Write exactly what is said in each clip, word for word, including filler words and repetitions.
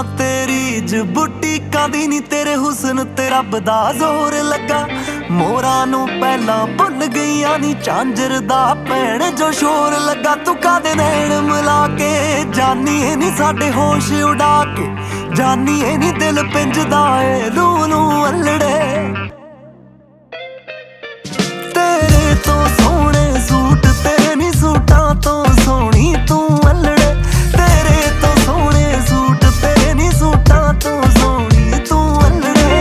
तेरी ज बुटीकां दी नी तेरे हुस्न ते रब दा जोर लगा। मोरां नूं पहलां भुल गईयां नी झांजर दा भैण जो शोर लगा। तू कादे नैण मिला के जानी है नी साडे होश उड़ा के, जानी है नी दिल पिंजदा ए लू लू अल्लड़े। तेरे तो सोहणे सूट तेरे नी सूटां तो सोहणी तू अल्लड़े। तेरे तो सोहणे सूट तेरे नी सूटां तो सोहणी तू अल्लड़े।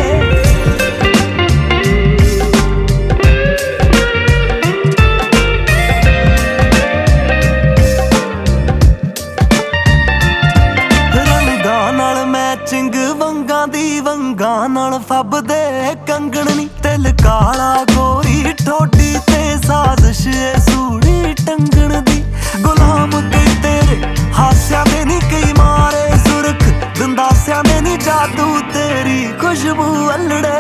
रंगां नाल मैचिंग वंगां दी वंगां नाल फबदे कंगण नी। तिल काला गोरी ठोडी ते साजिश ए सूड़ी टंगण दी। गुलाम कई तेरे हास्या दे नी कई मारे सुरख, दंदासिया दे नी जादू तेरी खुशबू अल्लड़े।